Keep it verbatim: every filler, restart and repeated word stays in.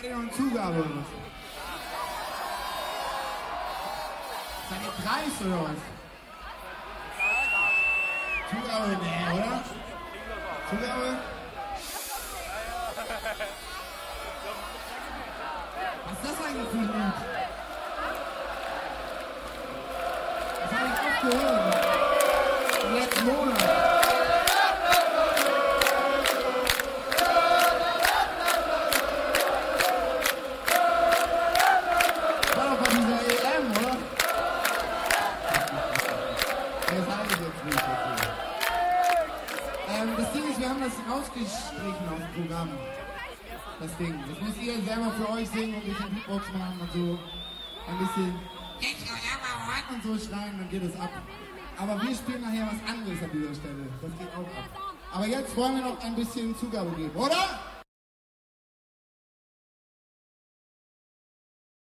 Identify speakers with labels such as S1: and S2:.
S1: War die noch eine Zugabe oder was? Seid ihr Preis oder was? Zugabe, nee, oder? Zugabe? Was ist das eigentlich für ein Lied? Das habe ich oft gehört. Im letzten Monat. War doch bei dieser E M, oder? Das sage ich jetzt nicht dazu. Ähm, das Ding ist, wir haben das rausgestrichen aus dem Programm. Das Ding. Das müsst ihr selber für euch singen und ein bisschen Beatbox machen und so. Ein bisschen und so schreien, dann geht es ab. Aber wir spielen nachher was anderes an dieser Stelle. Das geht auch ab. Aber jetzt wollen wir noch ein bisschen Zugabe geben, oder?